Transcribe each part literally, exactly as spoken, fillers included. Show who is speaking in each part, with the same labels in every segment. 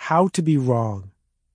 Speaker 1: How to be wrong.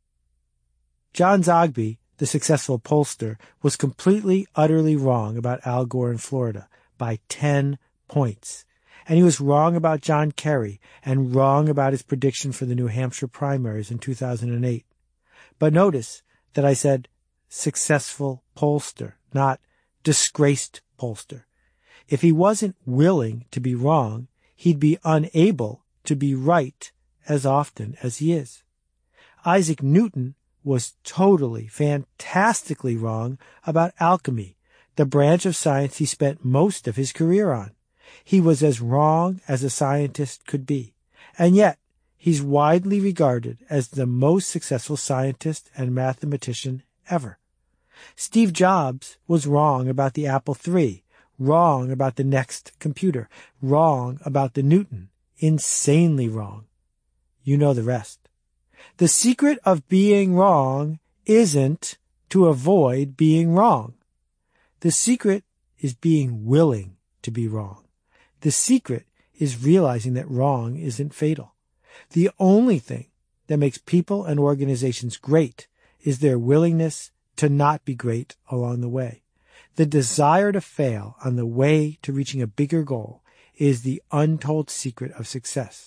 Speaker 1: John Zogby, the successful pollster, was completely, utterly wrong about Al Gore in Florida by ten points. And he was wrong about John Kerry and wrong about his prediction for the New Hampshire primaries in two thousand eight. But notice that I said successful pollster, not disgraced pollster. If he wasn't willing to be wrong, he'd be unable to be right as often as he is. Isaac Newton was totally, fantastically wrong about alchemy, the branch of science he spent most of his career on. He was as wrong as a scientist could be. And yet, he's widely regarded as the most successful scientist and mathematician ever. Steve Jobs was wrong about the Apple three, wrong about the next computer, wrong about the Newton, insanely wrong. You know the rest. The secret of being wrong isn't to avoid being wrong. The secret is being willing to be wrong. The secret is realizing that wrong isn't fatal. The only thing that makes people and organizations great is their willingness to not be great along the way. The desire to fail on the way to reaching a bigger goal is the untold secret of success.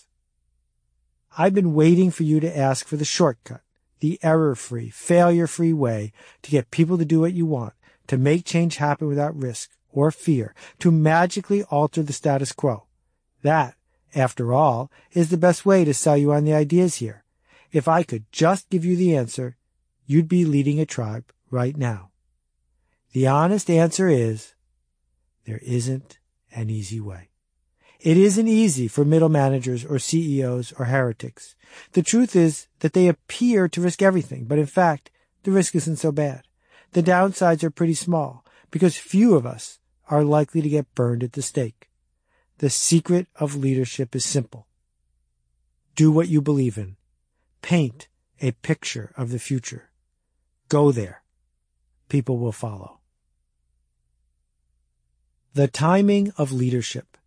Speaker 1: I've been waiting for you to ask for the shortcut, the error-free, failure-free way to get people to do what you want, to make change happen without risk or fear, to magically alter the status quo. That, after all, is the best way to sell you on the ideas here. If I could just give you the answer, you'd be leading a tribe right now. The honest answer is, there isn't an easy way. It isn't easy for middle managers or C E Os or heretics. The truth is that they appear to risk everything, but in fact, the risk isn't so bad. The downsides are pretty small because few of us are likely to get burned at the stake. The secret of leadership is simple. Do what you believe in. Paint a picture of the future. Go there. People will follow. The timing of leadership.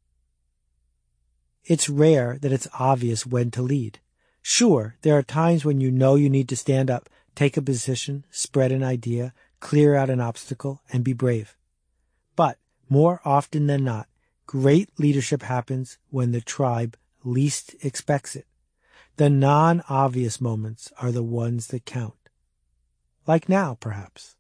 Speaker 1: It's rare that it's obvious when to lead. Sure, there are times when you know you need to stand up, take a position, spread an idea, clear out an obstacle, and be brave. But more often than not, great leadership happens when the tribe least expects it. The non-obvious moments are the ones that count. Like now, perhaps.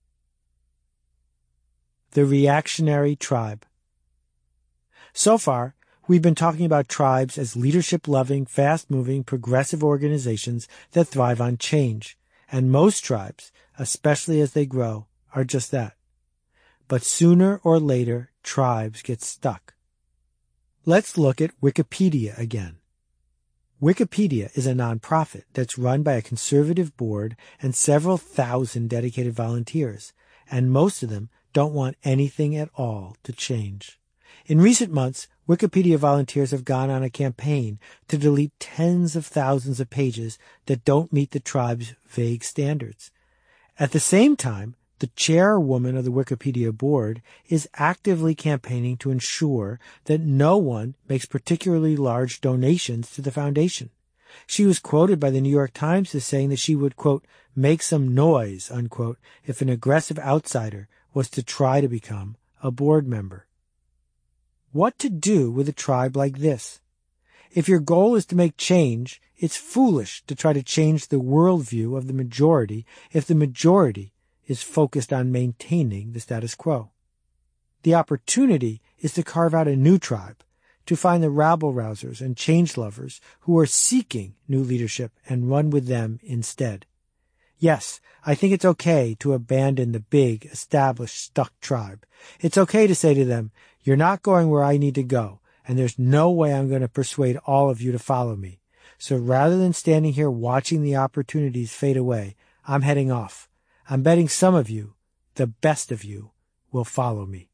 Speaker 1: The reactionary tribe. So far, we've been talking about tribes as leadership-loving, fast-moving, progressive organizations that thrive on change. And most tribes, especially as they grow, are just that. But sooner or later, tribes get stuck. Let's look at Wikipedia again. Wikipedia is a nonprofit that's run by a conservative board and several thousand dedicated volunteers, and most of them don't want anything at all to change. In recent months, Wikipedia volunteers have gone on a campaign to delete tens of thousands of pages that don't meet the tribe's vague standards. At the same time, the chairwoman of the Wikipedia board is actively campaigning to ensure that no one makes particularly large donations to the foundation. She was quoted by the New York Times as saying that she would, quote, make some noise, unquote, if an aggressive outsider was to try to become a board member. What to do with a tribe like this? If your goal is to make change, it's foolish to try to change the worldview of the majority if the majority is focused on maintaining the status quo. The opportunity is to carve out a new tribe, to find the rabble-rousers and change-lovers who are seeking new leadership and run with them instead. Yes, I think it's okay to abandon the big, established, stuck tribe. It's okay to say to them, you're not going where I need to go, and there's no way I'm going to persuade all of you to follow me. So rather than standing here watching the opportunities fade away, I'm heading off. I'm betting some of you, the best of you, will follow me.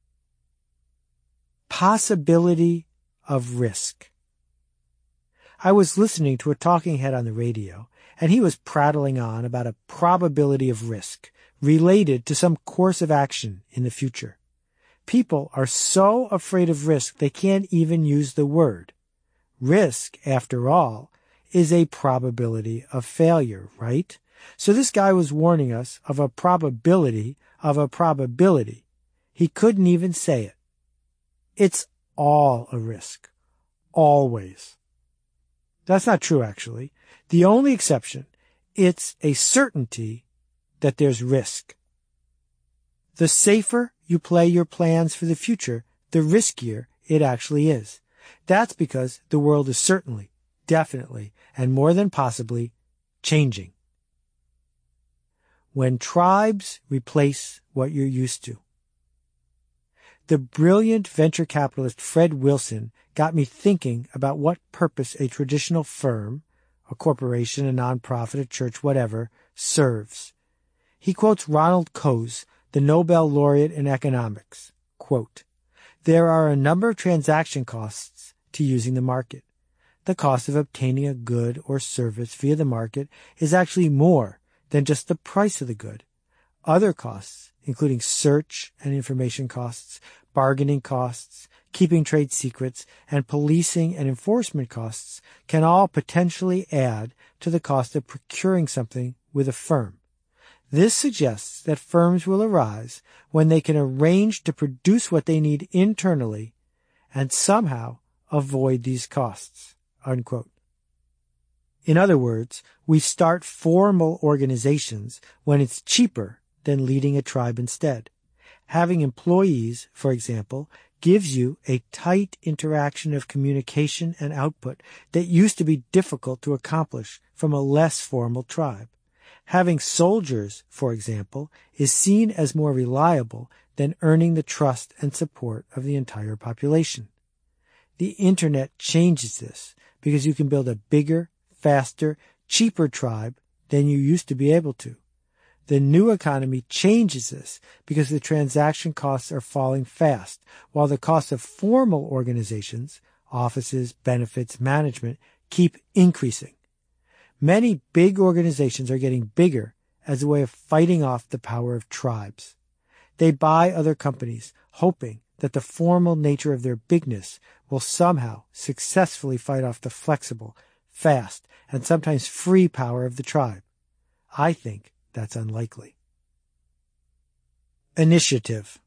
Speaker 1: Possibility of risk. I was listening to a talking head on the radio, and he was prattling on about a probability of risk related to some course of action in the future. People are so afraid of risk they can't even use the word. Risk, after all, is a probability of failure, right? So this guy was warning us of a probability of a probability. He couldn't even say it. It's all a risk. Always. That's not true, actually. The only exception, it's a certainty that there's risk. The safer you play your plans for the future, the riskier it actually is. That's because the world is certainly, definitely, and more than possibly changing. When tribes replace what you're used to. The brilliant venture capitalist Fred Wilson got me thinking about what purpose a traditional firm, a corporation, a nonprofit, a church, whatever, serves. He quotes Ronald Coase, the Nobel laureate in economics. Quote, "There are a number of transaction costs to using the market. The cost of obtaining a good or service via the market is actually more than just the price of the good. Other costs, including search and information costs, bargaining costs, keeping trade secrets, and policing and enforcement costs, can all potentially add to the cost of procuring something with a firm. This suggests that firms will arise when they can arrange to produce what they need internally and somehow avoid these costs." Unquote. In other words, we start formal organizations when it's cheaper than leading a tribe instead. Having employees, for example, gives you a tight interaction of communication and output that used to be difficult to accomplish from a less formal tribe. Having soldiers, for example, is seen as more reliable than earning the trust and support of the entire population. The Internet changes this because you can build a bigger, faster, cheaper tribe than you used to be able to. The new economy changes this because the transaction costs are falling fast, while the costs of formal organizations, offices, benefits, management, keep increasing. Many big organizations are getting bigger as a way of fighting off the power of tribes. They buy other companies, hoping that the formal nature of their bigness will somehow successfully fight off the flexible, fast, and sometimes free power of the tribe. I think that's unlikely. Initiative.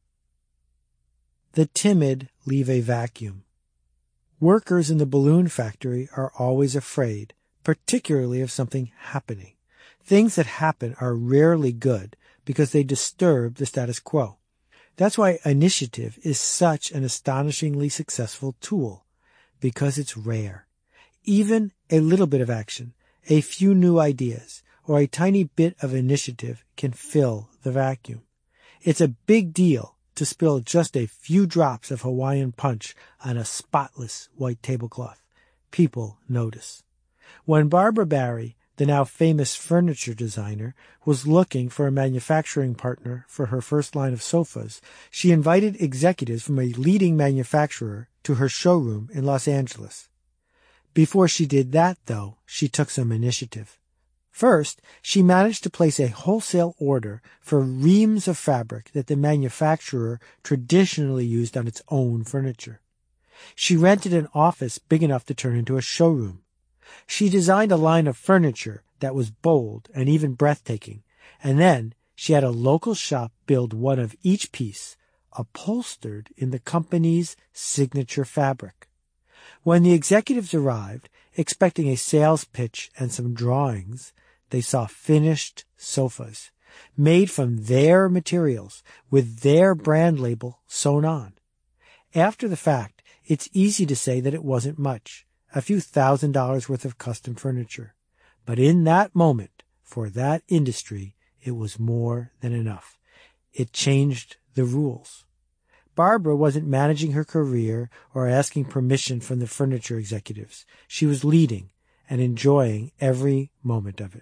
Speaker 1: The timid leave a vacuum. Workers in the balloon factory are always afraid, particularly of something happening. Things that happen are rarely good because they disturb the status quo. That's why initiative is such an astonishingly successful tool, because it's rare. Even a little bit of action, a few new ideas, or a tiny bit of initiative can fill the vacuum. It's a big deal to spill just a few drops of Hawaiian punch on a spotless white tablecloth. People notice. When Barbara Barry, the now famous furniture designer, was looking for a manufacturing partner for her first line of sofas, she invited executives from a leading manufacturer to her showroom in Los Angeles. Before she did that, though, she took some initiative. First, she managed to place a wholesale order for reams of fabric that the manufacturer traditionally used on its own furniture. She rented an office big enough to turn into a showroom. She designed a line of furniture that was bold and even breathtaking, and then she had a local shop build one of each piece, upholstered in the company's signature fabric. When the executives arrived, expecting a sales pitch and some drawings, they saw finished sofas, made from their materials, with their brand label sewn on. After the fact, it's easy to say that it wasn't much, a few thousand dollars worth of custom furniture. But in that moment, for that industry, it was more than enough. It changed the rules. Barbara wasn't managing her career or asking permission from the furniture executives. She was leading and enjoying every moment of it.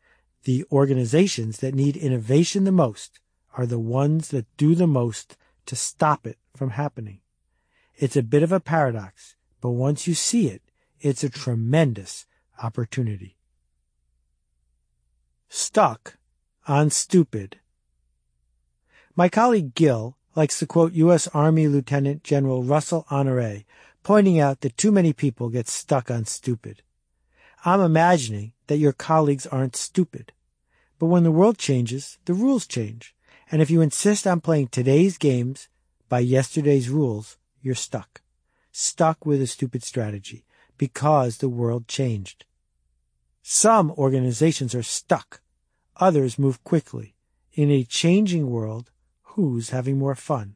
Speaker 1: The organizations that need innovation the most are the ones that do the most to stop it from happening. It's a bit of a paradox, but once you see it, it's a tremendous opportunity. Stuck on stupid. My colleague Gil likes to quote U S Army Lieutenant General Russell Honore, pointing out that too many people get stuck on stupid. I'm imagining that your colleagues aren't stupid. But when the world changes, the rules change. And if you insist on playing today's games by yesterday's rules, you're stuck. Stuck with a stupid strategy because the world changed. Some organizations are stuck. Others move quickly. In a changing world, who's having more fun?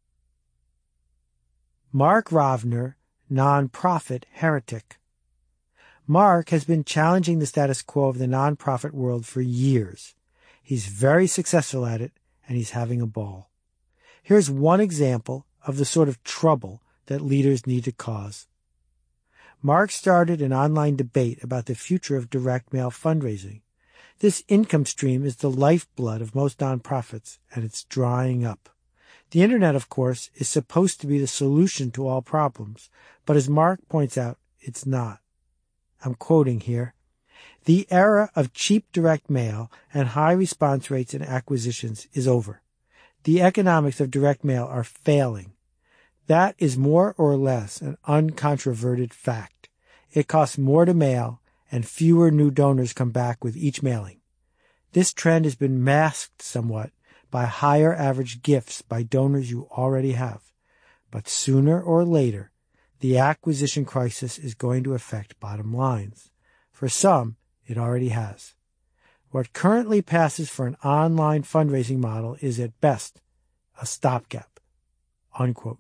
Speaker 1: Mark Rovner, nonprofit heretic. Mark has been challenging the status quo of the nonprofit world for years. He's very successful at it, and he's having a ball. Here's one example of the sort of trouble that leaders need to cause. Mark started an online debate about the future of direct mail fundraising. This income stream is the lifeblood of most nonprofits, and it's drying up. The Internet, of course, is supposed to be the solution to all problems, but as Mark points out, it's not. I'm quoting here, "The era of cheap direct mail and high response rates and acquisitions is over. The economics of direct mail are failing. That is more or less an uncontroverted fact. It costs more to mail, and fewer new donors come back with each mailing. This trend has been masked somewhat by higher average gifts by donors you already have. But sooner or later, the acquisition crisis is going to affect bottom lines. For some, it already has. What currently passes for an online fundraising model is at best a stopgap." Unquote.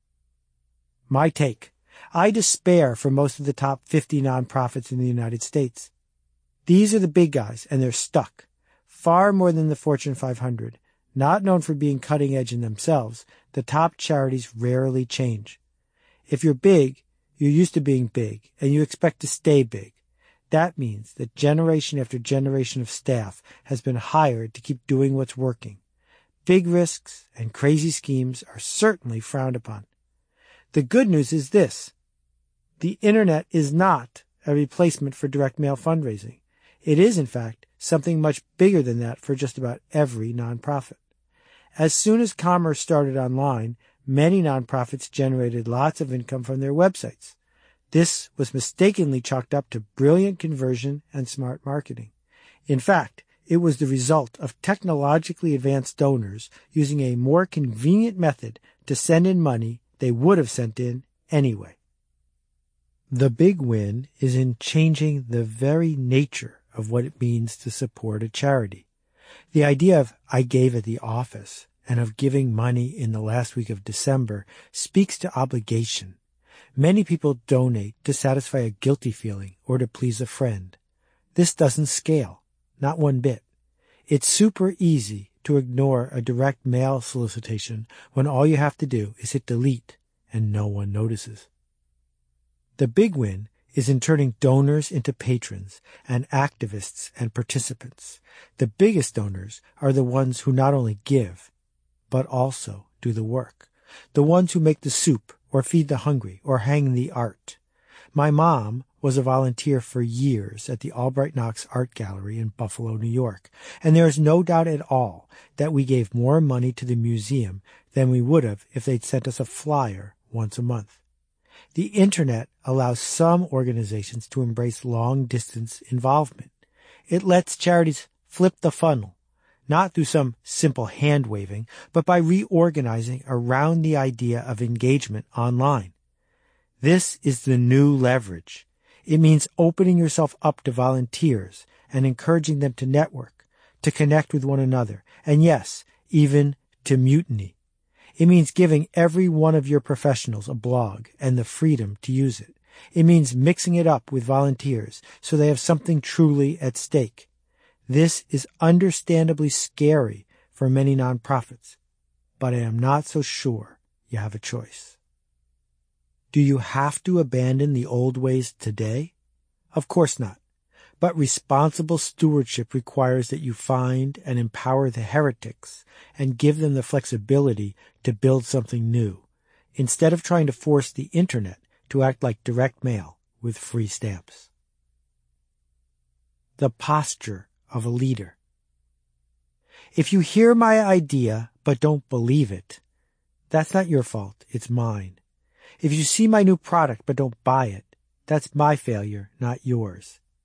Speaker 1: My take. I despair for most of the top fifty nonprofits in the United States. These are the big guys, and they're stuck. Far more than the Fortune five hundred. Not known for being cutting edge in themselves, the top charities rarely change. If you're big, you're used to being big, and you expect to stay big. That means that generation after generation of staff has been hired to keep doing what's working. Big risks and crazy schemes are certainly frowned upon. The good news is this. The Internet is not a replacement for direct mail fundraising. It is, in fact, something much bigger than that for just about every nonprofit. As soon as commerce started online, many nonprofits generated lots of income from their websites. This was mistakenly chalked up to brilliant conversion and smart marketing. In fact, it was the result of technologically advanced donors using a more convenient method to send in money they would have sent in anyway. The big win is in changing the very nature of what it means to support a charity. The idea of "I gave at the office" and of giving money in the last week of December speaks to obligation. Many people donate to satisfy a guilty feeling or to please a friend. This doesn't scale, not one bit. It's super easy to ignore a direct mail solicitation when all you have to do is hit delete and no one notices. The big win is in turning donors into patrons and activists and participants. The biggest donors are the ones who not only give, but also do the work. The ones who make the soup or feed the hungry or hang the art. My mom was a volunteer for years at the Albright Knox Art Gallery in Buffalo, New York, and there is no doubt at all that we gave more money to the museum than we would have if they'd sent us a flyer once a month. The Internet allows some organizations to embrace long-distance involvement. It lets charities flip the funnel, not through some simple hand-waving, but by reorganizing around the idea of engagement online. This is the new leverage. It means opening yourself up to volunteers and encouraging them to network, to connect with one another, and yes, even to mutiny. It means giving every one of your professionals a blog and the freedom to use it. It means mixing it up with volunteers so they have something truly at stake. This is understandably scary for many nonprofits, but I am not so sure you have a choice. Do you have to abandon the old ways today? Of course not. But responsible stewardship requires that you find and empower the heretics and give them the flexibility to build something new, instead of trying to force the Internet to act like direct mail with free stamps. The posture of a leader. If you hear my idea but don't believe it, that's not your fault, it's mine. If you see my new product but don't buy it, that's my failure, not yours.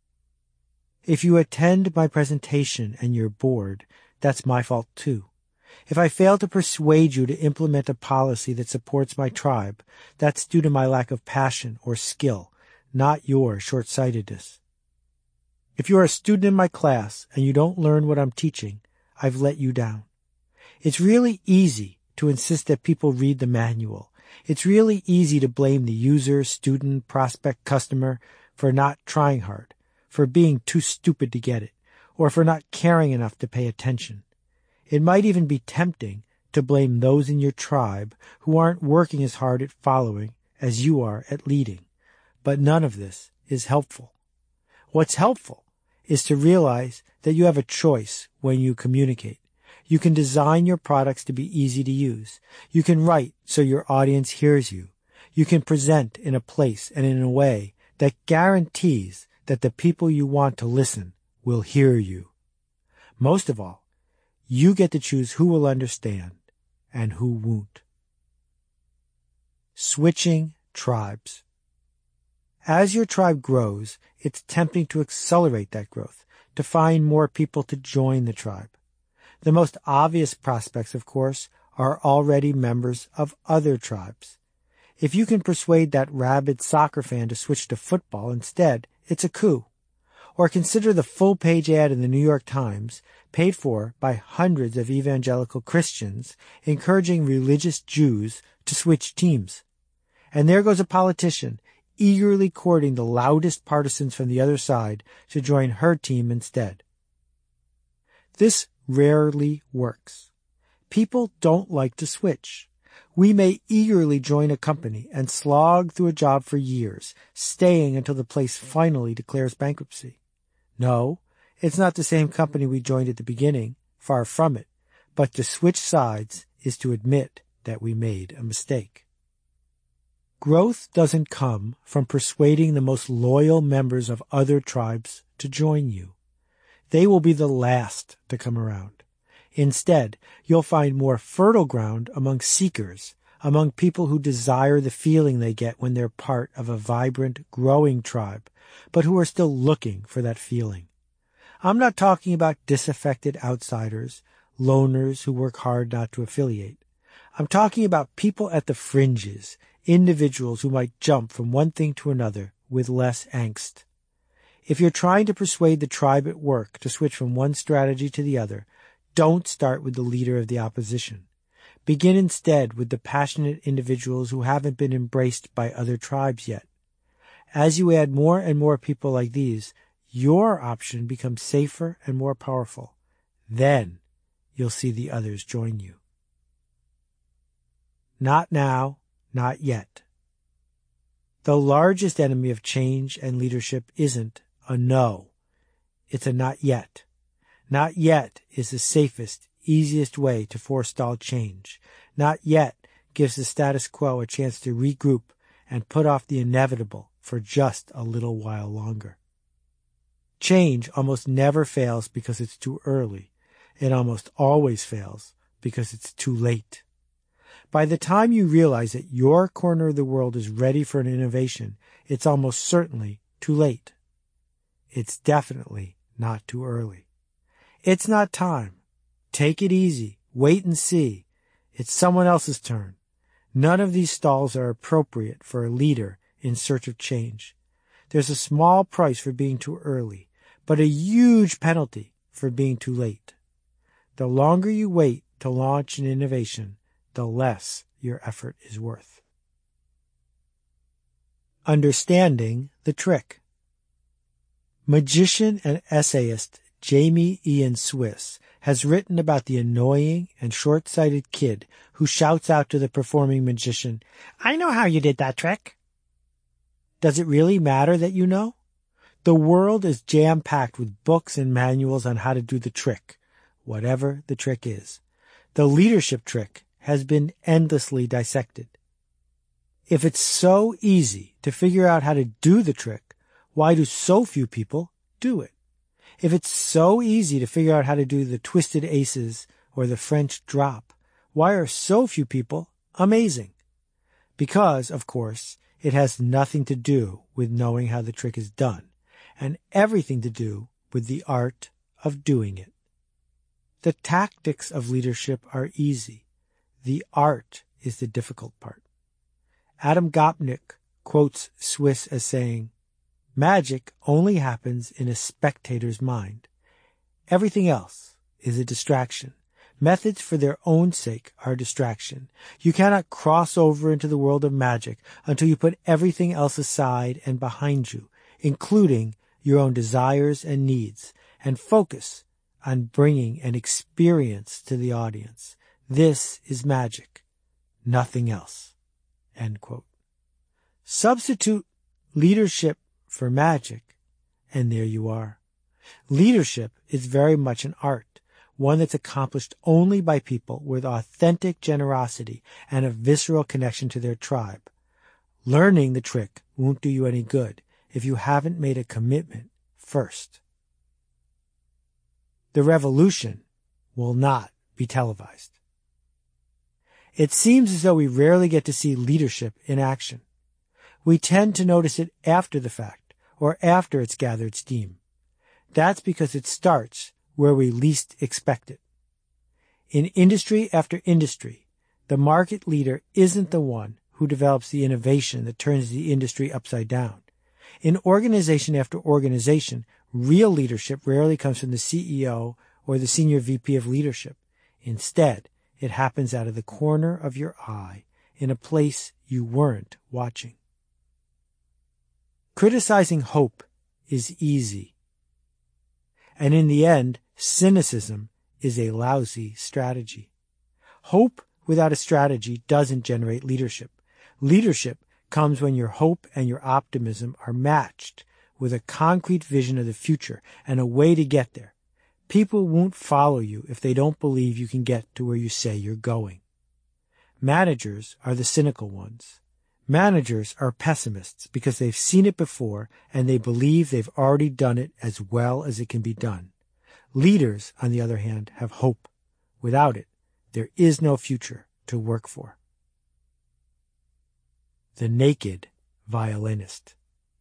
Speaker 1: If you attend my presentation and you're bored, that's my fault too. If I fail to persuade you to implement a policy that supports my tribe, that's due to my lack of passion or skill, not your short-sightedness. If you're a student in my class and you don't learn what I'm teaching, I've let you down. It's really easy to insist that people read the manual. It's really easy to blame the user, student, prospect, customer for not trying hard, for being too stupid to get it, or for not caring enough to pay attention. It might even be tempting to blame those in your tribe who aren't working as hard at following as you are at leading. But none of this is helpful. What's helpful is to realize that you have a choice when you communicate. You can design your products to be easy to use. You can write so your audience hears you. You can present in a place and in a way that guarantees that the people you want to listen will hear you. Most of all, you get to choose who will understand and who won't. Switching tribes. As your tribe grows, it's tempting to accelerate that growth, to find more people to join the tribe. The most obvious prospects, of course, are already members of other tribes. If you can persuade that rabid soccer fan to switch to football instead, it's a coup. Or consider the full-page ad in the New York Times, paid for by hundreds of evangelical Christians, encouraging religious Jews to switch teams. And there goes a politician, eagerly courting the loudest partisans from the other side to join her team instead. This rarely works. People don't like to switch. We may eagerly join a company and slog through a job for years, staying until the place finally declares bankruptcy. No, it's not the same company we joined at the beginning, far from it, but to switch sides is to admit that we made a mistake. Growth doesn't come from persuading the most loyal members of other tribes to join you. They will be the last to come around. Instead, you'll find more fertile ground among seekers, among people who desire the feeling they get when they're part of a vibrant, growing tribe, but who are still looking for that feeling. I'm not talking about disaffected outsiders, loners who work hard not to affiliate. I'm talking about people at the fringes, individuals who might jump from one thing to another with less angst. If you're trying to persuade the tribe at work to switch from one strategy to the other, don't start with the leader of the opposition. Begin instead with the passionate individuals who haven't been embraced by other tribes yet. As you add more and more people like these, your option becomes safer and more powerful. Then you'll see the others join you. Not now, not yet. The largest enemy of change and leadership isn't a no. It's a not yet. Not yet is the safest, easiest way to forestall change. Not yet gives the status quo a chance to regroup and put off the inevitable for just a little while longer. Change almost never fails because it's too early. It almost always fails because it's too late. By the time you realize that your corner of the world is ready for an innovation, it's almost certainly too late. It's definitely not too early. It's not time. Take it easy. Wait and see. It's someone else's turn. None of these stalls are appropriate for a leader in search of change. There's a small price for being too early, but a huge penalty for being too late. The longer you wait to launch an innovation, the less your effort is worth. Understanding the trick. Magician and essayist Jamie Ian Swiss has written about the annoying and short-sighted kid who shouts out to the performing magician, "I know how you did that trick." Does it really matter that you know? The world is jam-packed with books and manuals on how to do the trick, whatever the trick is. The leadership trick has been endlessly dissected. If it's so easy to figure out how to do the trick, why do so few people do it? If it's so easy to figure out how to do the twisted aces or the French drop, why are so few people amazing? Because, of course, it has nothing to do with knowing how the trick is done, and everything to do with the art of doing it. The tactics of leadership are easy. The art is the difficult part. Adam Gopnik quotes Swiss as saying, "Magic only happens in a spectator's mind. Everything else is a distraction. Methods for their own sake are a distraction. You cannot cross over into the world of magic until you put everything else aside and behind you, including your own desires and needs, and focus on bringing an experience to the audience. This is magic, nothing else." End quote. Substitute leadership for magic, and there you are. Leadership is very much an art, one that's accomplished only by people with authentic generosity and a visceral connection to their tribe. Learning the trick won't do you any good if you haven't made a commitment first. The revolution will not be televised. It seems as though we rarely get to see leadership in action. We tend to notice it after the fact, or after it's gathered steam. That's because it starts where we least expect it. In industry after industry, the market leader isn't the one who develops the innovation that turns the industry upside down. In organization after organization, real leadership rarely comes from the C E O or the senior V P of leadership. Instead, it happens out of the corner of your eye in a place you weren't watching. Criticizing hope is easy. And in the end, cynicism is a lousy strategy. Hope without a strategy doesn't generate leadership. Leadership comes when your hope and your optimism are matched with a concrete vision of the future and a way to get there. People won't follow you if they don't believe you can get to where you say you're going. Managers are the cynical ones. Managers are pessimists because they've seen it before and they believe they've already done it as well as it can be done. Leaders, on the other hand, have hope. Without it, there is no future to work for. The naked violinist.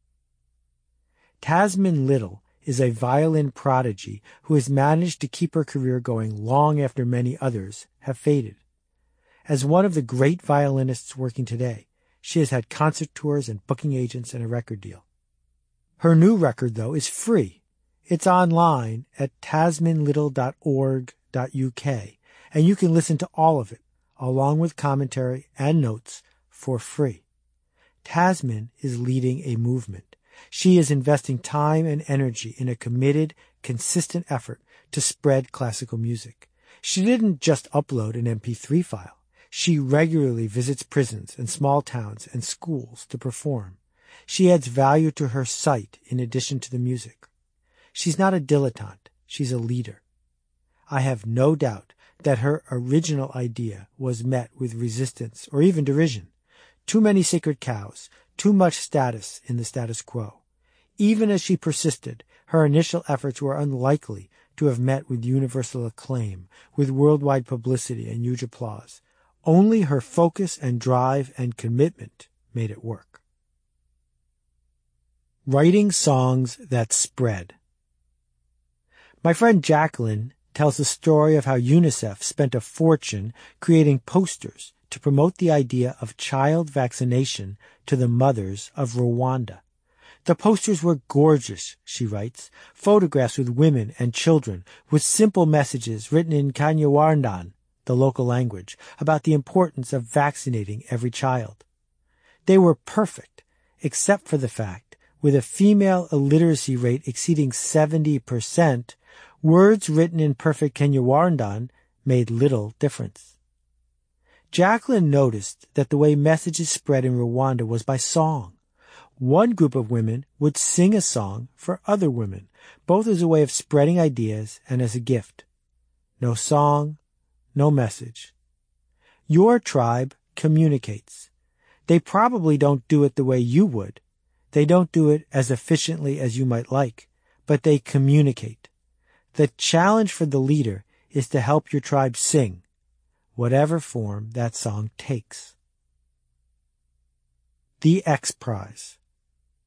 Speaker 1: Tasmin Little is a violin prodigy who has managed to keep her career going long after many others have faded. As one of the great violinists working today, she has had concert tours and booking agents and a record deal. Her new record, though, is free. It's online at tasmin little dot org dot U K, and you can listen to all of it, along with commentary and notes, for free. Tasmin is leading a movement. She is investing time and energy in a committed, consistent effort to spread classical music. She didn't just upload an M P three file. She regularly visits prisons and small towns and schools to perform. She adds value to her site in addition to the music. She's not a dilettante. She's a leader. I have no doubt that her original idea was met with resistance or even derision. Too many sacred cows, too much status in the status quo. Even as she persisted, her initial efforts were unlikely to have met with universal acclaim, with worldwide publicity and huge applause. Only her focus and drive and commitment made it work. Writing songs that spread. My friend Jacqueline tells the story of how UNICEF spent a fortune creating posters to promote the idea of child vaccination to the mothers of Rwanda. The posters were gorgeous, she writes, photographs with women and children, with simple messages written in Kanyarwanda, the local language, about the importance of vaccinating every child. They were perfect, except for the fact, with a female illiteracy rate exceeding seventy percent, words written in perfect Kanyarwanda made little difference. Jacqueline noticed that the way messages spread in Rwanda was by song. One group of women would sing a song for other women, both as a way of spreading ideas and as a gift. No song, no message. Your tribe communicates. They probably don't do it the way you would. They don't do it as efficiently as you might like, but they communicate. The challenge for the leader is to help your tribe sing, whatever form that song takes. The X Prize.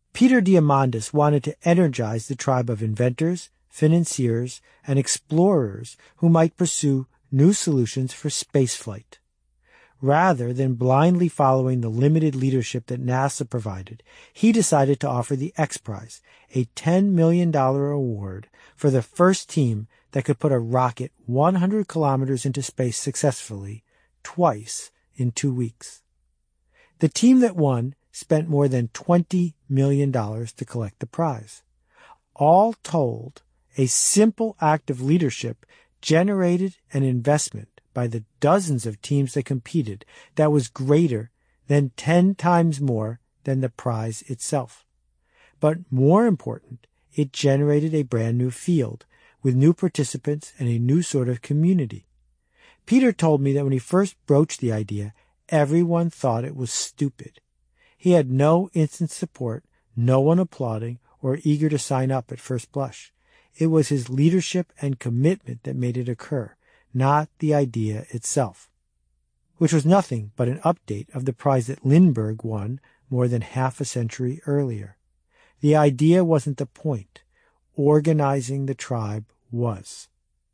Speaker 1: Peter Diamandis wanted to energize the tribe of inventors, financiers, and explorers who might pursue new solutions for spaceflight. Rather than blindly following the limited leadership that NASA provided, he decided to offer the X Prize, a ten million dollars award for the first team that could put a rocket one hundred kilometers into space successfully, twice in two weeks. The team that won spent more than twenty million dollars to collect the prize. All told, a simple act of leadership generated an investment by the dozens of teams that competed that was greater than ten times more than the prize itself. But more important, it generated a brand new field with new participants and a new sort of community. Peter told me that when he first broached the idea, everyone thought it was stupid. He had no instant support, no one applauding or eager to sign up at first blush. It was his leadership and commitment that made it occur, not the idea itself, which was nothing but an update of the prize that Lindbergh won more than half a century earlier. The idea wasn't the point. Organizing the tribe was.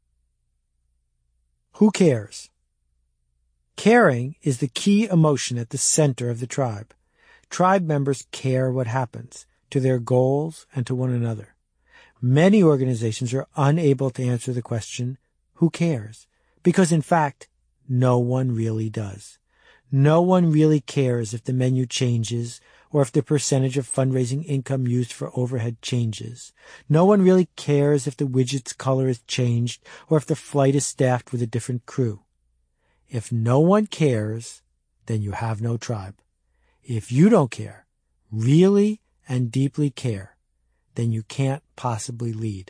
Speaker 1: Who cares? Caring is the key emotion at the center of the tribe. Tribe members care what happens to their goals and to one another. Many organizations are unable to answer the question, who cares? Because in fact, no one really does. No one really cares if the menu changes or if the percentage of fundraising income used for overhead changes. No one really cares if the widget's color is changed or if the flight is staffed with a different crew. If no one cares, then you have no tribe. If you don't care, really and deeply care, then you can't possibly lead.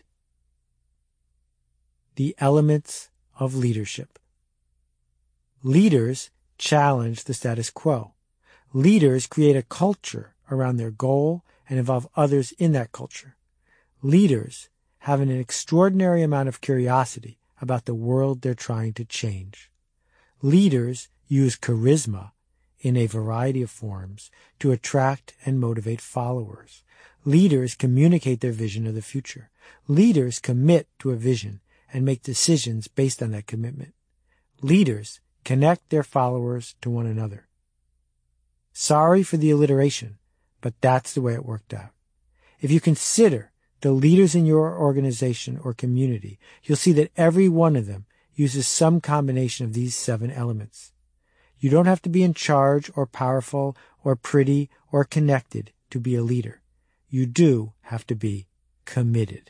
Speaker 1: The elements of leadership. Leaders challenge the status quo. Leaders create a culture around their goal and involve others in that culture. Leaders have an extraordinary amount of curiosity about the world they're trying to change. Leaders use charisma in a variety of forms to attract and motivate followers. Leaders communicate their vision of the future. Leaders commit to a vision and make decisions based on that commitment. Leaders connect their followers to one another. Sorry for the alliteration, but that's the way it worked out. If you consider the leaders in your organization or community, you'll see that every one of them uses some combination of these seven elements. You don't have to be in charge or powerful or pretty or connected to be a leader. You do have to be committed.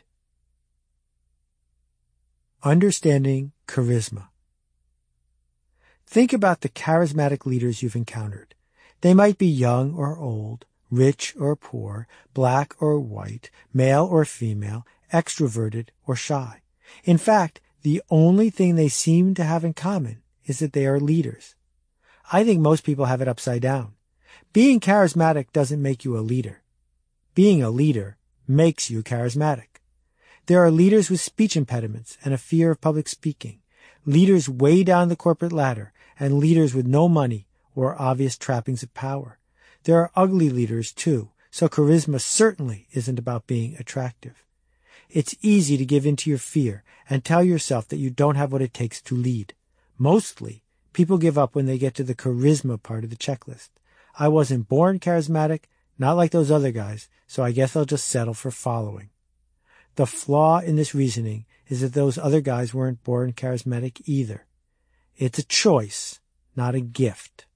Speaker 1: Understanding charisma. Think about the charismatic leaders you've encountered. They might be young or old, rich or poor, black or white, male or female, extroverted or shy. In fact, the only thing they seem to have in common is that they are leaders. I think most people have it upside down. Being charismatic doesn't make you a leader. Being a leader makes you charismatic. There are leaders with speech impediments and a fear of public speaking, leaders way down the corporate ladder, and leaders with no money or obvious trappings of power. There are ugly leaders too, so charisma certainly isn't about being attractive. It's easy to give in to your fear and tell yourself that you don't have what it takes to lead. Mostly, people give up when they get to the charisma part of the checklist. I wasn't born charismatic, not like those other guys, so I guess I'll just settle for following. The flaw in this reasoning is that those other guys weren't born charismatic either. It's a choice, not a gift.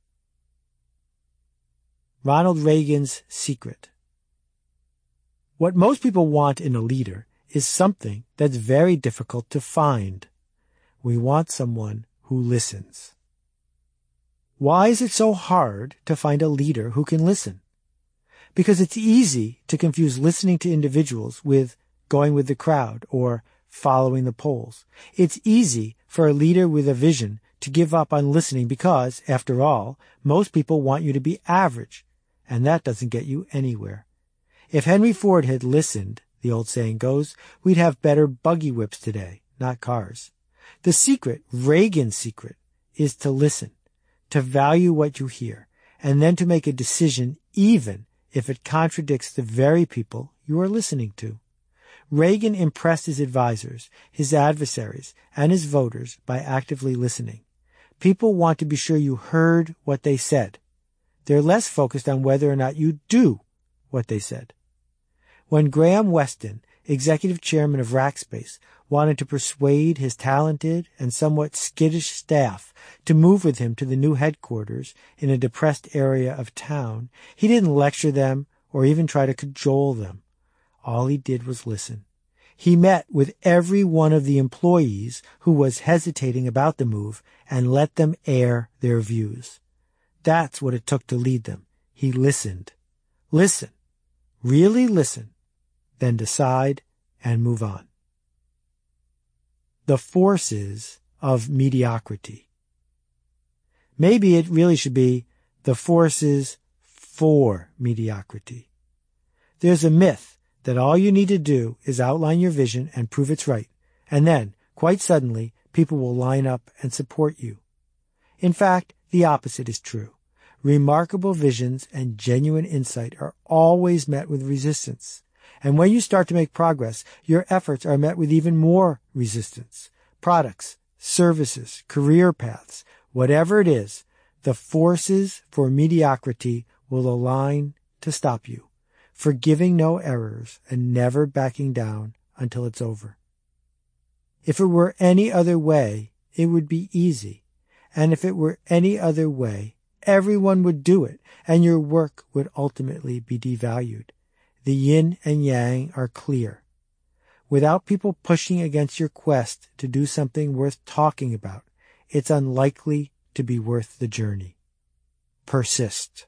Speaker 1: Ronald Reagan's secret. What most people want in a leader is something that's very difficult to find. We want someone who listens. Why is it so hard to find a leader who can listen? Because it's easy to confuse listening to individuals with going with the crowd or following the polls. It's easy for a leader with a vision to give up on listening because, after all, most people want you to be average, and that doesn't get you anywhere. If Henry Ford had listened, the old saying goes, we'd have better buggy whips today, not cars. The secret, Reagan's secret, is to listen, to value what you hear, and then to make a decision even if it contradicts the very people you are listening to. Reagan impressed his advisors, his adversaries, and his voters by actively listening. People want to be sure you heard what they said. They're less focused on whether or not you do what they said. When Graham Weston, executive chairman of Rackspace, wanted to persuade his talented and somewhat skittish staff to move with him to the new headquarters in a depressed area of town, he didn't lecture them or even try to cajole them. All he did was listen. He met with every one of the employees who was hesitating about the move and let them air their views. That's what it took to lead them. He listened. Listen. Really listen. Then decide and move on. The forces of mediocrity. Maybe it really should be the forces for mediocrity. There's a myth that all you need to do is outline your vision and prove it's right, and then, quite suddenly, people will line up and support you. In fact, the opposite is true. Remarkable visions and genuine insight are always met with resistance. And when you start to make progress, your efforts are met with even more resistance. Products, services, career paths, whatever it is, the forces for mediocrity will align to stop you, forgiving no errors and never backing down until it's over. If it were any other way, it would be easy. And if it were any other way, everyone would do it, and your work would ultimately be devalued. The yin and yang are clear. Without people pushing against your quest to do something worth talking about, it's unlikely to be worth the journey. Persist.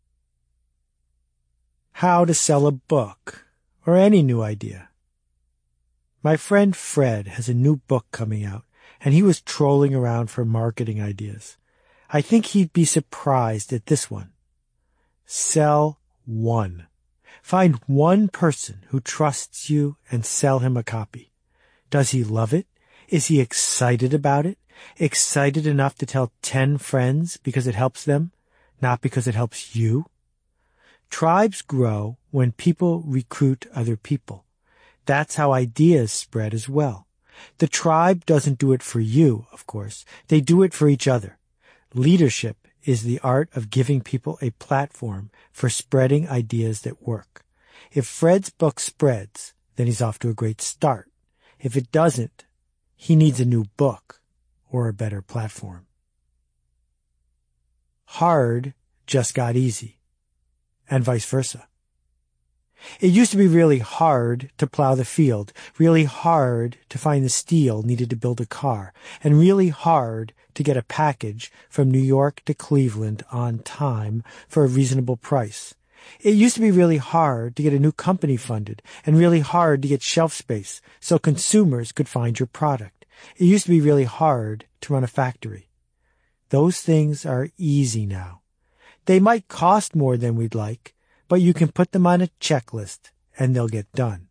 Speaker 1: How to sell a book, or any new idea. My friend Fred has a new book coming out, and he was trolling around for marketing ideas. I think he'd be surprised at this one. Sell one. Find one person who trusts you and sell him a copy. Does he love it? Is he excited about it? Excited enough to tell ten friends because it helps them, not because it helps you? Tribes grow when people recruit other people. That's how ideas spread as well. The tribe doesn't do it for you, of course. They do it for each other. Leadership is the art of giving people a platform for spreading ideas that work. If Fred's book spreads, then he's off to a great start. If it doesn't, he needs a new book or a better platform. Hard just got easy, and vice versa. It used to be really hard to plow the field, really hard to find the steel needed to build a car, and really hard to get a package from New York to Cleveland on time for a reasonable price. It used to be really hard to get a new company funded, and really hard to get shelf space so consumers could find your product. It used to be really hard to run a factory. Those things are easy now. They might cost more than we'd like, but you can put them on a checklist and they'll get done.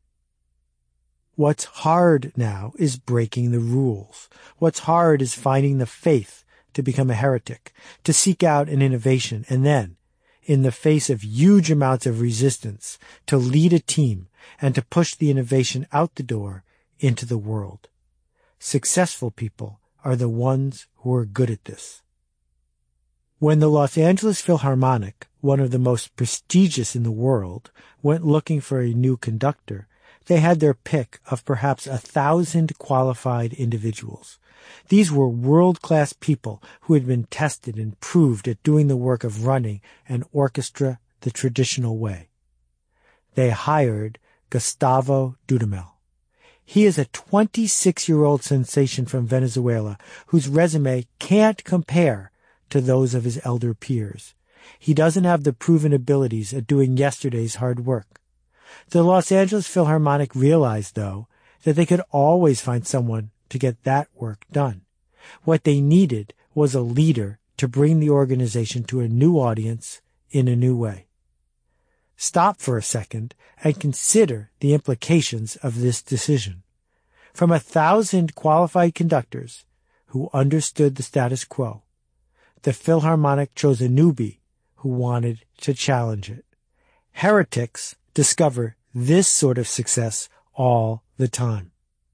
Speaker 1: What's hard now is breaking the rules. What's hard is finding the faith to become a heretic, to seek out an innovation, and then, in the face of huge amounts of resistance, to lead a team and to push the innovation out the door into the world. Successful people are the ones who are good at this. When the Los Angeles Philharmonic, one of the most prestigious in the world, went looking for a new conductor, they had their pick of perhaps a thousand qualified individuals. These were world-class people who had been tested and proved at doing the work of running an orchestra the traditional way. They hired Gustavo Dudamel. He is a twenty-six-year-old sensation from Venezuela whose resume can't compare to those of his elder peers. He doesn't have the proven abilities at doing yesterday's hard work. The Los Angeles Philharmonic realized, though, that they could always find someone to get that work done. What they needed was a leader to bring the organization to a new audience in a new way. Stop for a second and consider the implications of this decision. From a thousand qualified conductors who understood the status quo, the Philharmonic chose a newbie who wanted to challenge it. Heretics discover this sort of success all the time.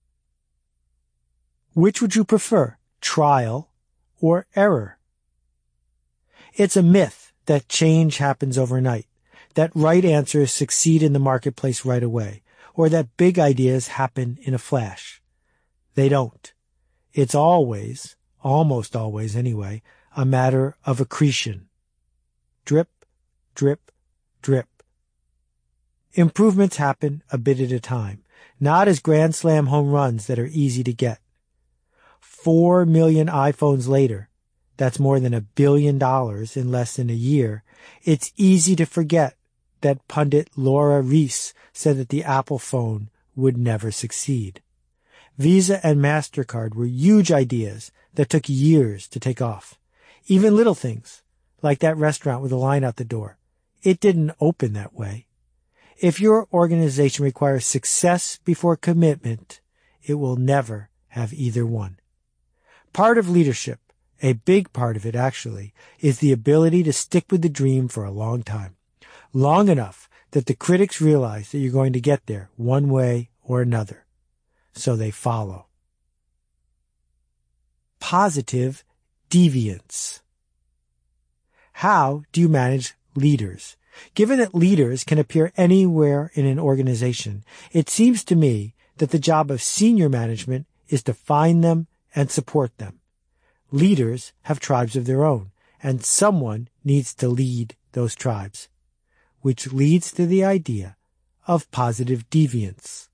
Speaker 1: Which would you prefer, trial or error? It's a myth that change happens overnight, that right answers succeed in the marketplace right away, or that big ideas happen in a flash. They don't. It's always, almost always anyway, a matter of accretion. Drip, drip, drip. Improvements happen a bit at a time, not as grand slam home runs that are easy to get. Four million iPhones later, that's more than a billion dollars in less than a year, it's easy to forget that pundit Laura Reese said that the Apple phone would never succeed. Visa and MasterCard were huge ideas that took years to take off. Even little things, like that restaurant with a line out the door, it didn't open that way. If your organization requires success before commitment, it will never have either one. Part of leadership, a big part of it actually, is the ability to stick with the dream for a long time. Long enough that the critics realize that you're going to get there one way or another. So they follow. Positive deviance. How do you manage leaders? Given that leaders can appear anywhere in an organization, it seems to me that the job of senior management is to find them and support them. Leaders have tribes of their own, and someone needs to lead those tribes, which leads to the idea of positive deviance.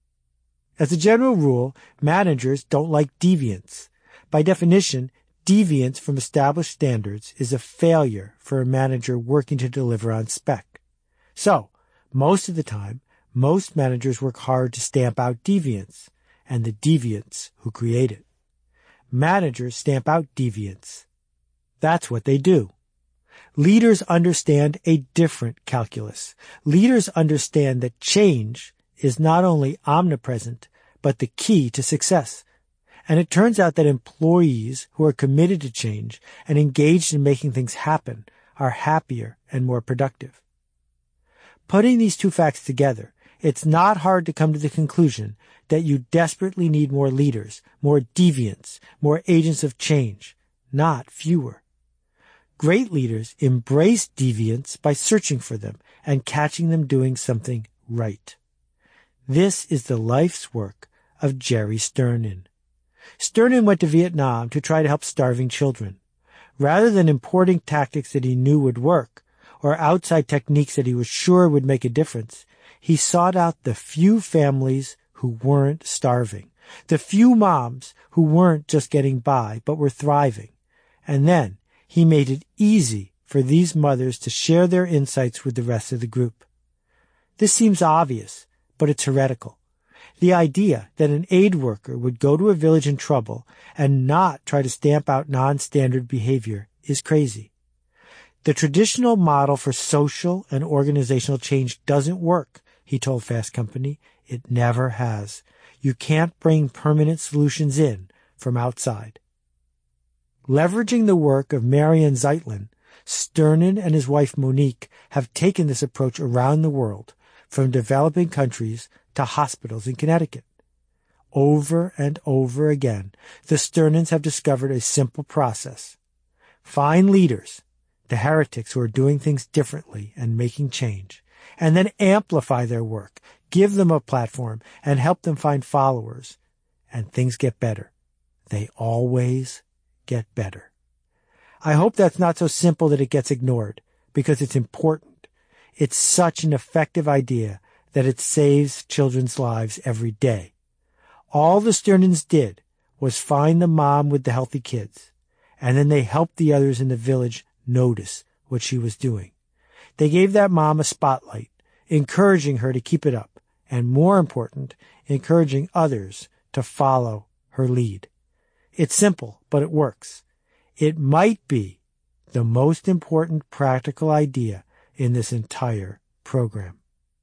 Speaker 1: As a general rule, managers don't like deviance. By definition, deviance from established standards is a failure for a manager working to deliver on spec. So, most of the time, most managers work hard to stamp out deviance, and the deviants who create it. Managers stamp out deviance. That's what they do. Leaders understand a different calculus. Leaders understand that change is not only omnipresent, but the key to success. And it turns out that employees who are committed to change and engaged in making things happen are happier and more productive. Putting these two facts together, it's not hard to come to the conclusion that you desperately need more leaders, more deviants, more agents of change, not fewer. Great leaders embrace deviance by searching for them and catching them doing something right. This is the life's work of Jerry Sternin. Sternin went to Vietnam to try to help starving children. Rather than importing tactics that he knew would work, or outside techniques that he was sure would make a difference, he sought out the few families who weren't starving, the few moms who weren't just getting by, but were thriving. And then he made it easy for these mothers to share their insights with the rest of the group. This seems obvious, but it's heretical. The idea that an aid worker would go to a village in trouble and not try to stamp out non-standard behavior is crazy. The traditional model for social and organizational change doesn't work, he told Fast Company. It never has. You can't bring permanent solutions in from outside. Leveraging the work of Marian Zeitlin, Sternin and his wife Monique have taken this approach around the world, from developing countries to hospitals in Connecticut. Over and over again, the Sternins have discovered a simple process. Find leaders, the heretics who are doing things differently and making change, and then amplify their work, give them a platform, and help them find followers, and things get better. They always get better. I hope that's not so simple that it gets ignored, because it's important. It's such an effective idea that it saves children's lives every day. All the Sternins did was find the mom with the healthy kids, and then they helped the others in the village notice what she was doing. They gave that mom a spotlight, encouraging her to keep it up, and more important, encouraging others to follow her lead. It's simple, but it works. It might be the most important practical idea in this entire program.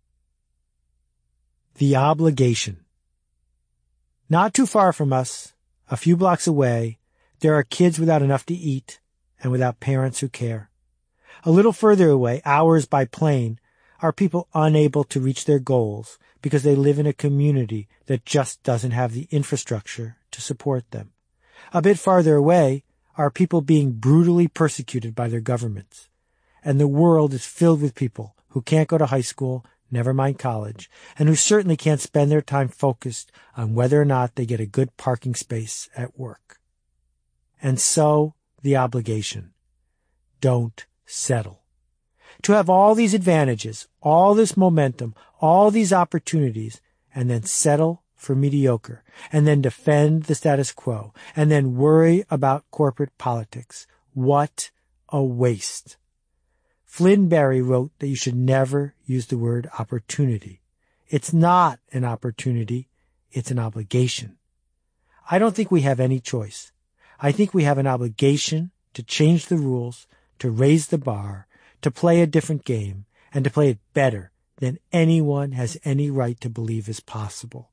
Speaker 1: The obligation. Not too far from us, a few blocks away, there are kids without enough to eat and without parents who care. A little further away, hours by plane, Are people unable to reach their goals because they live in a community that just doesn't have the infrastructure to support them? A bit farther away, are people being brutally persecuted by their governments? And the world is filled with people who can't go to high school, never mind college, and who certainly can't spend their time focused on whether or not they get a good parking space at work. And so, the obligation. Don't settle. To have all these advantages, all this momentum, all these opportunities, and then settle for mediocre, and then defend the status quo, and then worry about corporate politics. What a waste. Flynn Berry wrote that you should never use the word opportunity. It's not an opportunity, it's an obligation. I don't think we have any choice. I think we have an obligation to change the rules, to raise the bar, to play a different game, and to play it better than anyone has any right to believe is possible.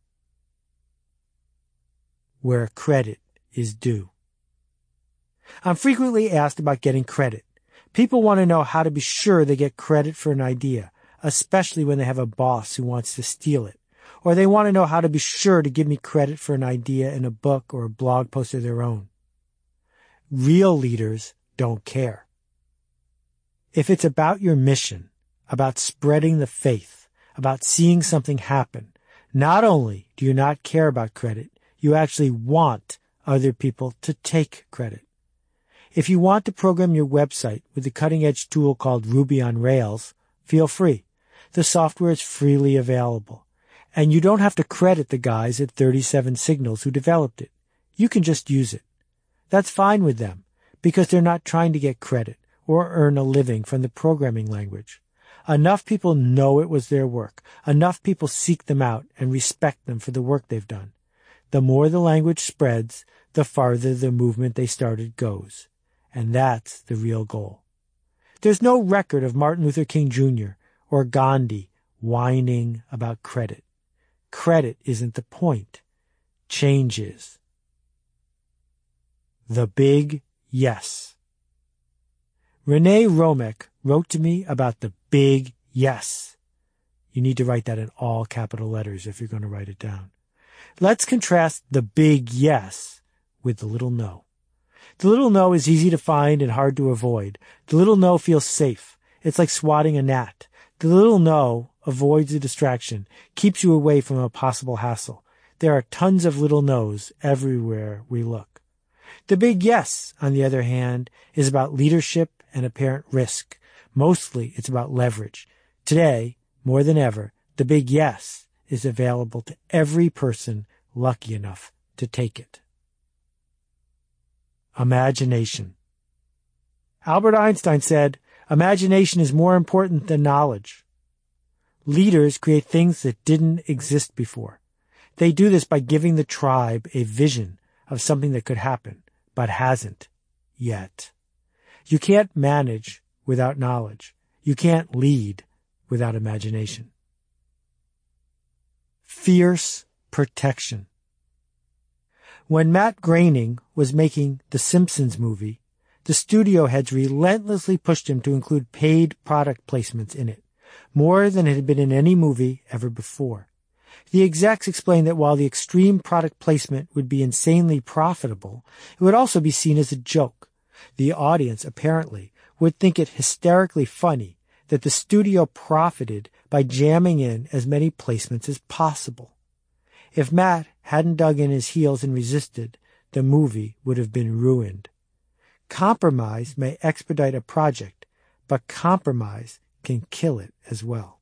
Speaker 1: Where credit is due. I'm frequently asked about getting credit. People want to know how to be sure they get credit for an idea, especially when they have a boss who wants to steal it. Or they want to know how to be sure to give me credit for an idea in a book or a blog post of their own. Real leaders don't care. If it's about your mission, about spreading the faith, about seeing something happen, not only do you not care about credit, you actually want other people to take credit. If you want to program your website with a cutting-edge tool called Ruby on Rails, feel free. The software is freely available. And you don't have to credit the guys at thirty-seven Signals who developed it. You can just use it. That's fine with them, because they're not trying to get credit or earn a living from the programming language. Enough people know it was their work. Enough people seek them out and respect them for the work they've done. The more the language spreads, the farther the movement they started goes. And that's the real goal. There's no record of Martin Luther King Junior or Gandhi whining about credit. Credit isn't the point. Change is. The big yes. Renee Romek wrote to me about the big yes. You need to write that in all capital letters if you're going to write it down. Let's contrast the big yes with the little no. The little no is easy to find and hard to avoid. The little no feels safe. It's like swatting a gnat. The little no avoids a distraction, keeps you away from a possible hassle. There are tons of little no's everywhere we look. The big yes, on the other hand, is about leadership and apparent risk. Mostly it's about leverage. Today, more than ever, the big yes is available to every person lucky enough to take it. Imagination. Albert Einstein said, imagination is more important than knowledge. Leaders create things that didn't exist before. They do this by giving the tribe a vision of something that could happen, but hasn't yet. You can't manage without knowledge. You can't lead without imagination. Fierce protection. When Matt Groening was making the Simpsons movie, the studio heads relentlessly pushed him to include paid product placements in it, more than it had been in any movie ever before. The execs explained that while the extreme product placement would be insanely profitable, it would also be seen as a joke. The audience, apparently, would think it hysterically funny that the studio profited by jamming in as many placements as possible. If Matt hadn't dug in his heels and resisted, the movie would have been ruined. Compromise may expedite a project, but compromise can kill it as well.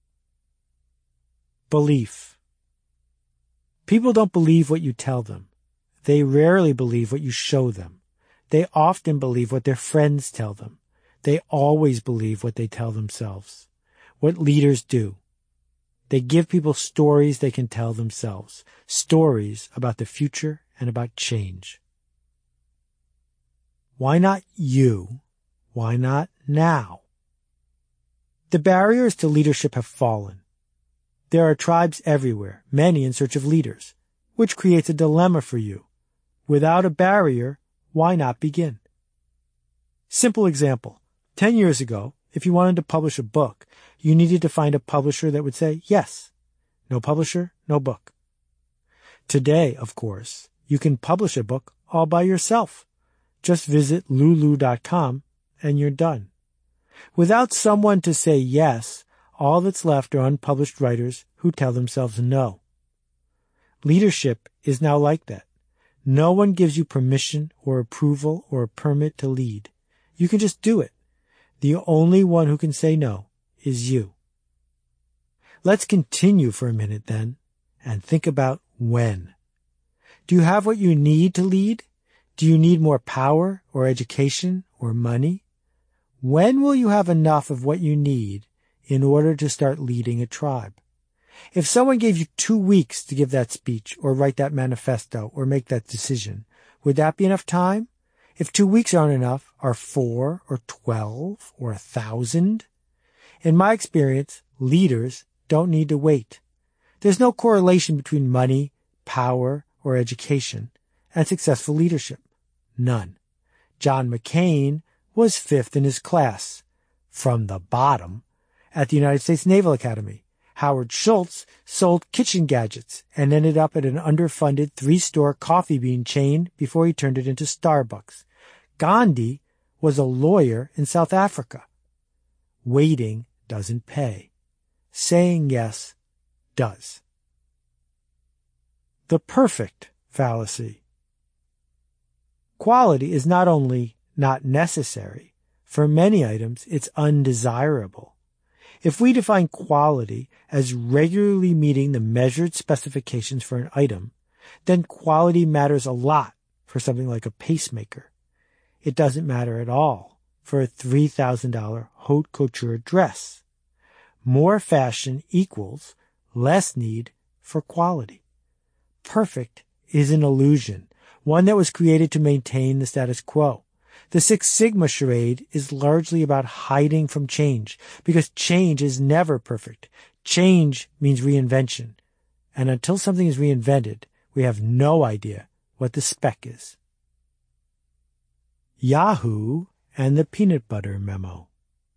Speaker 1: Belief. People don't believe what you tell them. They rarely believe what you show them. They often believe what their friends tell them. They always believe what they tell themselves. What leaders do. They give people stories they can tell themselves. Stories about the future and about change. Why not you? Why not now? The barriers to leadership have fallen. There are tribes everywhere, many in search of leaders, which creates a dilemma for you. Without a barrier, why not begin? Simple example. Ten years ago, if you wanted to publish a book, you needed to find a publisher that would say yes. No publisher, no book. Today, of course, you can publish a book all by yourself. Just visit lulu dot com and you're done. Without someone to say yes, all that's left are unpublished writers who tell themselves no. Leadership is now like that. No one gives you permission or approval or a permit to lead. You can just do it. The only one who can say no is you. Let's continue for a minute then and think about when. Do you have what you need to lead? Do you need more power or education or money? When will you have enough of what you need in order to start leading a tribe? If someone gave you two weeks to give that speech or write that manifesto or make that decision, would that be enough time? If two weeks aren't enough, are four or twelve or a thousand? In my experience, leaders don't need to wait. There's no correlation between money, power, or education and successful leadership. None. John McCain was fifth in his class, from the bottom, at the United States Naval Academy. Howard Schultz sold kitchen gadgets and ended up at an underfunded three-store coffee bean chain before he turned it into Starbucks. Gandhi was a lawyer in South Africa. Waiting doesn't pay. Saying yes does. The perfect fallacy. Quality is not only not necessary, for many items it's undesirable. If we define quality as regularly meeting the measured specifications for an item, then quality matters a lot for something like a pacemaker. It doesn't matter at all for a three thousand dollars haute couture dress. More fashion equals less need for quality. Perfect is an illusion, one that was created to maintain the status quo. The Six Sigma charade is largely about hiding from change, because change is never perfect. Change means reinvention. And until something is reinvented, we have no idea what the spec is. Yahoo and the peanut butter memo.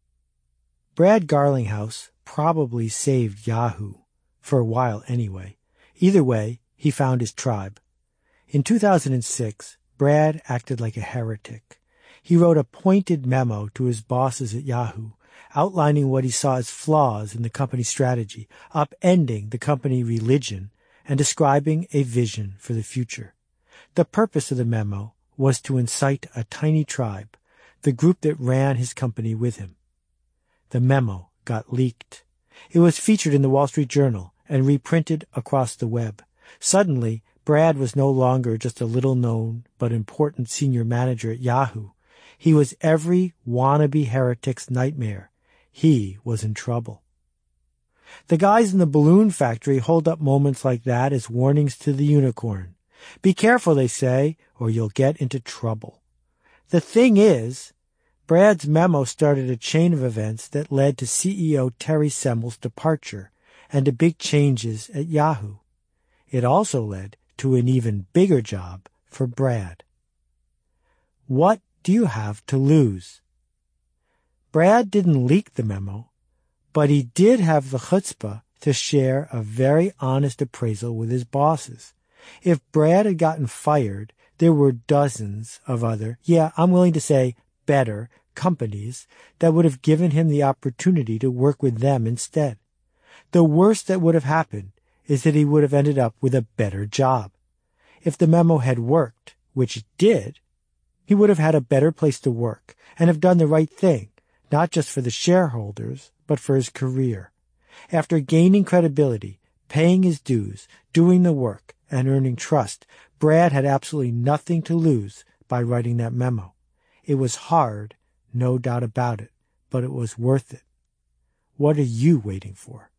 Speaker 1: Brad Garlinghouse probably saved Yahoo, for a while anyway. Either way, he found his tribe. In two thousand six, Brad acted like a heretic. He wrote a pointed memo to his bosses at Yahoo, outlining what he saw as flaws in the company strategy, upending the company religion, and describing a vision for the future. The purpose of the memo was to incite a tiny tribe, the group that ran his company with him. The memo got leaked. It was featured in the Wall Street Journal and reprinted across the web. Suddenly, Brad was no longer just a little-known but important senior manager at Yahoo. He was every wannabe heretic's nightmare. He was in trouble. The guys in the balloon factory hold up moments like that as warnings to the unicorn. Be careful, they say, or you'll get into trouble. The thing is, Brad's memo started a chain of events that led to C E O Terry Semmel's departure and to big changes at Yahoo. It also led to an even bigger job for Brad. What do you have to lose? Brad didn't leak the memo, but he did have the chutzpah to share a very honest appraisal with his bosses. If Brad had gotten fired, there were dozens of other, yeah, I'm willing to say better, companies that would have given him the opportunity to work with them instead. The worst that would have happened is that he would have ended up with a better job. If the memo had worked, which it did, he would have had a better place to work and have done the right thing, not just for the shareholders, but for his career. After gaining credibility, paying his dues, doing the work, and earning trust, Brad had absolutely nothing to lose by writing that memo. It was hard, no doubt about it, but it was worth it. What are you waiting for?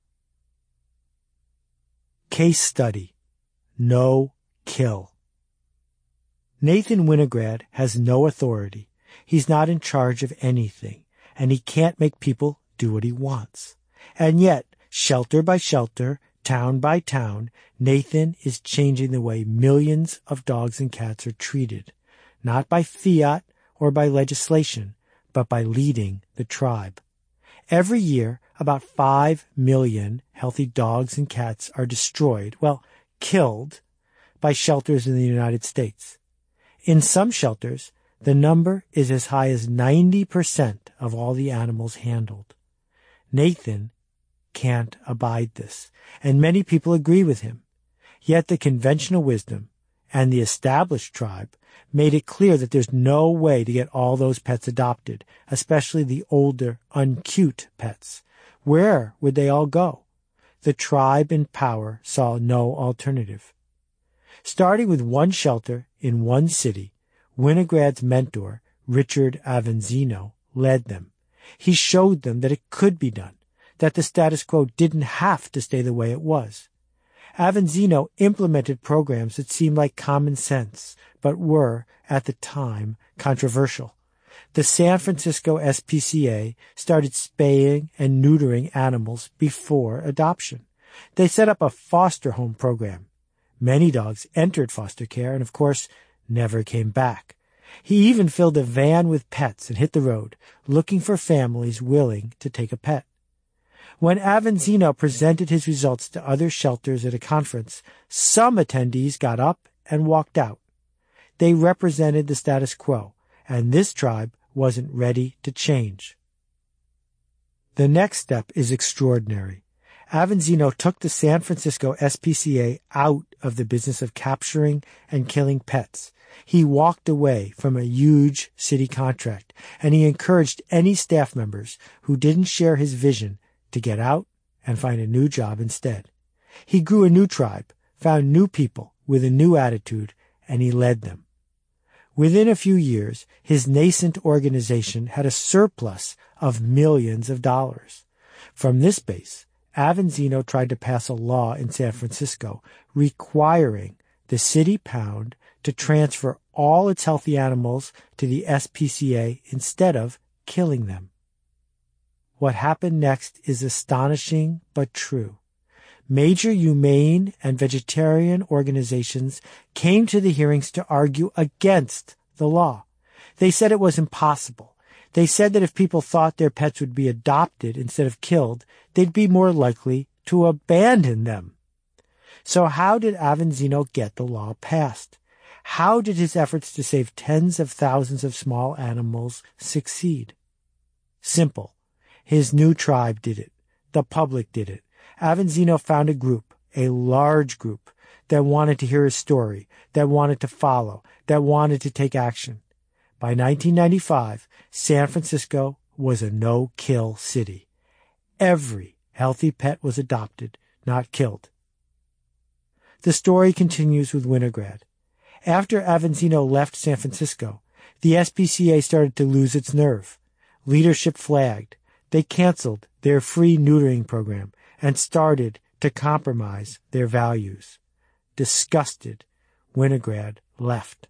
Speaker 1: Case study. No kill. Nathan Winograd has no authority. He's not in charge of anything, and he can't make people do what he wants. And yet, shelter by shelter, town by town, Nathan is changing the way millions of dogs and cats are treated, not by fiat or by legislation, but by leading the tribe. Every year, about five million healthy dogs and cats are destroyed, well, killed, by shelters in the United States. In some shelters, the number is as high as ninety percent of all the animals handled. Nathan can't abide this, and many people agree with him. Yet the conventional wisdom and the established tribe made it clear that there's no way to get all those pets adopted, especially the older, uncute pets. Where would they all go? The tribe in power saw no alternative. Starting with one shelter in one city, Winograd's mentor, Richard Avanzino, led them. He showed them that it could be done, that the status quo didn't have to stay the way it was. Avanzino implemented programs that seemed like common sense, but were, at the time, controversial. The San Francisco S P C A started spaying and neutering animals before adoption. They set up a foster home program. Many dogs entered foster care and, of course, never came back. He even filled a van with pets and hit the road, looking for families willing to take a pet. When Avanzino presented his results to other shelters at a conference, some attendees got up and walked out. They represented the status quo, and this tribe wasn't ready to change. The next step is extraordinary. Avanzino took the San Francisco S P C A out of the business of capturing and killing pets. He walked away from a huge city contract, and he encouraged any staff members who didn't share his vision to get out and find a new job instead. He grew a new tribe, found new people with a new attitude, and he led them. Within a few years, his nascent organization had a surplus of millions of dollars. From this base, Avanzino tried to pass a law in San Francisco requiring the city pound to transfer all its healthy animals to the S P C A instead of killing them. What happened next is astonishing but true. Major humane and vegetarian organizations came to the hearings to argue against the law. They said it was impossible. They said that if people thought their pets would be adopted instead of killed, they'd be more likely to abandon them. So how did Avanzino get the law passed? How did his efforts to save tens of thousands of small animals succeed? Simple. His new tribe did it. The public did it. Avanzino found a group, a large group, that wanted to hear his story, that wanted to follow, that wanted to take action. By nineteen ninety-five, San Francisco was a no-kill city. Every healthy pet was adopted, not killed. The story continues with Winograd. After Avanzino left San Francisco, the S P C A started to lose its nerve. Leadership flagged. They canceled their free neutering program and started to compromise their values. Disgusted, Winograd left.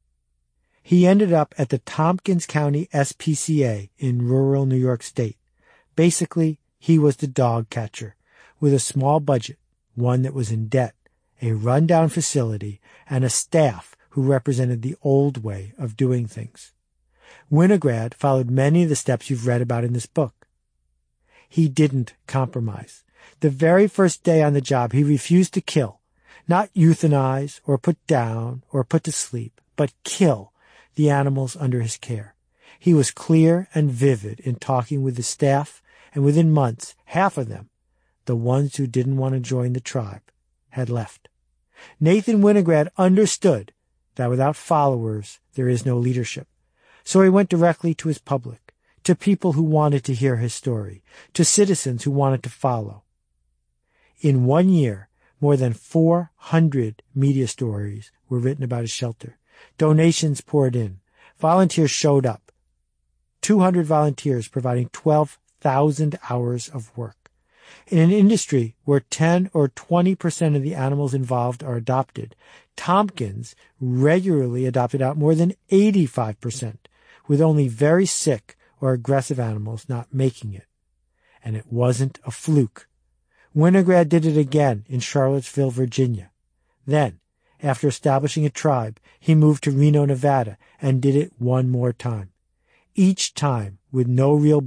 Speaker 1: He ended up at the Tompkins County S P C A in rural New York State. Basically, he was the dog catcher, with a small budget, one that was in debt, a rundown facility, and a staff who represented the old way of doing things. Winograd followed many of the steps you've read about in this book. He didn't compromise. The very first day on the job, he refused to kill, not euthanize or put down or put to sleep, but kill the animals under his care. He was clear and vivid in talking with the staff, and within months, half of them, the ones who didn't want to join the tribe, had left. Nathan Winograd understood that without followers, there is no leadership. So he went directly to his public, to people who wanted to hear his story, to citizens who wanted to follow. In one year, more than four hundred media stories were written about his shelter. Donations poured in. Volunteers showed up. two hundred volunteers providing twelve thousand hours of work. In an industry where ten or twenty percent of the animals involved are adopted, Tompkins regularly adopted out more than eighty-five percent, with only very sick or aggressive animals not making it. And it wasn't a fluke. Winograd did it again in Charlottesville, Virginia. Then, after establishing a tribe, he moved to Reno, Nevada, and did it one more time. Each time with no real budget,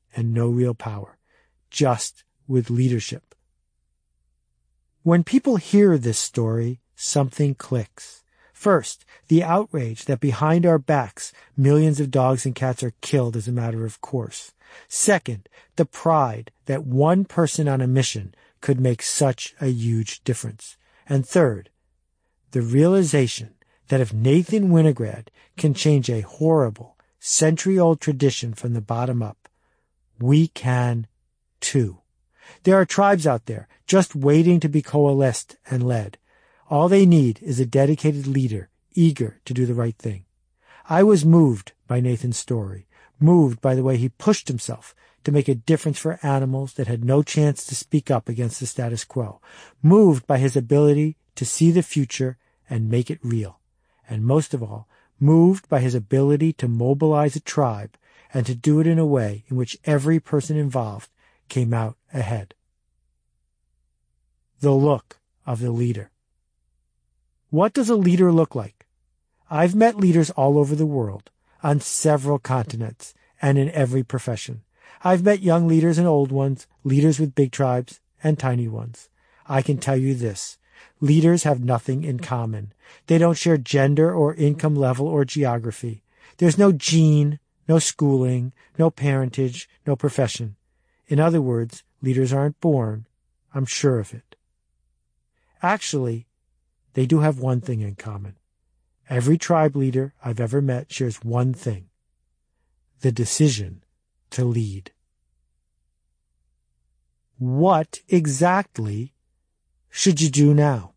Speaker 1: and no real power, just with leadership. When people hear this story, something clicks. First, the outrage that behind our backs, millions of dogs and cats are killed as a matter of course. Second, the pride that one person on a mission could make such a huge difference. And third, the realization that if Nathan Winograd can change a horrible, century-old tradition from the bottom up, we can too. There are tribes out there just waiting to be coalesced and led. All they need is a dedicated leader, eager to do the right thing. I was moved by Nathan's story, moved by the way he pushed himself to make a difference for animals that had no chance to speak up against the status quo, moved by his ability to see the future and make it real, and most of all, moved by his ability to mobilize a tribe and to do it in a way in which every person involved came out ahead. The look of the leader. What does a leader look like? I've met leaders all over the world, on several continents, and in every profession. I've met young leaders and old ones, leaders with big tribes and tiny ones. I can tell you this. Leaders have nothing in common. They don't share gender or income level or geography. There's no gene, no schooling, no parentage, no profession. In other words, leaders aren't born. I'm sure of it. Actually, they do have one thing in common. Every tribe leader I've ever met shares one thing: the decision to lead. What exactly should you do now?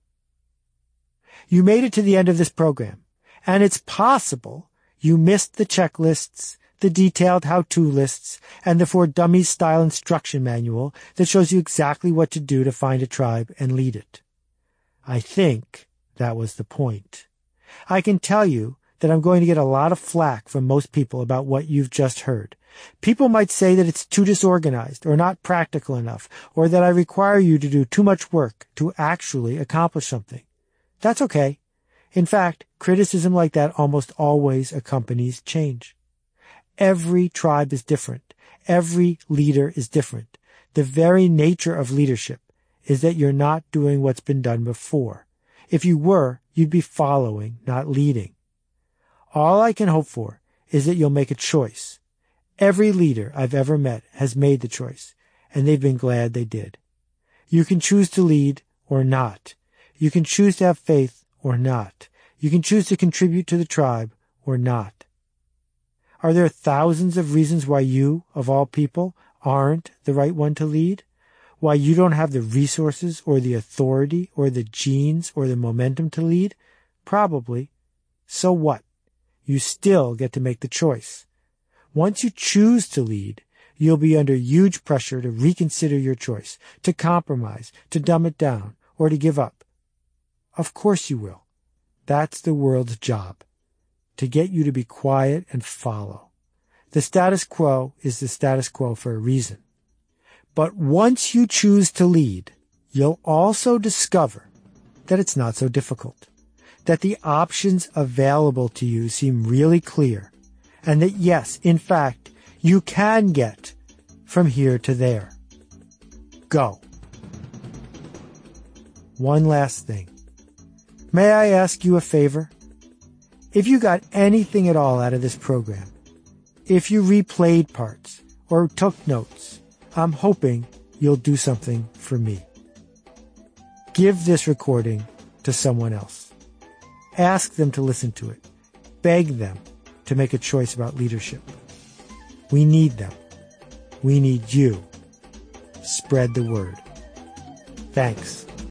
Speaker 1: You made it to the end of this program, and it's possible you missed the checklists, the detailed how-to lists, and the For Dummies style instruction manual that shows you exactly what to do to find a tribe and lead it. I think that was the point. I can tell you that I'm going to get a lot of flack from most people about what you've just heard. People might say that it's too disorganized or not practical enough, or that I require you to do too much work to actually accomplish something. That's okay. In fact, criticism like that almost always accompanies change. Every tribe is different. Every leader is different. The very nature of leadership is that you're not doing what's been done before. If you were, you'd be following, not leading. All I can hope for is that you'll make a choice. Every leader I've ever met has made the choice, and they've been glad they did. You can choose to lead or not. You can choose to have faith or not. You can choose to contribute to the tribe or not. Are there thousands of reasons why you, of all people, aren't the right one to lead? Why you don't have the resources or the authority or the genes or the momentum to lead? Probably. So what? You still get to make the choice. Once you choose to lead, you'll be under huge pressure to reconsider your choice, to compromise, to dumb it down, or to give up. Of course you will. That's the world's job, to get you to be quiet and follow. The status quo is the status quo for a reason. But once you choose to lead, you'll also discover that it's not so difficult, that the options available to you seem really clear, and that yes, in fact, you can get from here to there. Go. One last thing. May I ask you a favor? If you got anything at all out of this program, if you replayed parts or took notes, I'm hoping you'll do something for me. Give this recording to someone else. Ask them to listen to it. Beg them to make a choice about leadership. We need them. We need you. Spread the word. Thanks.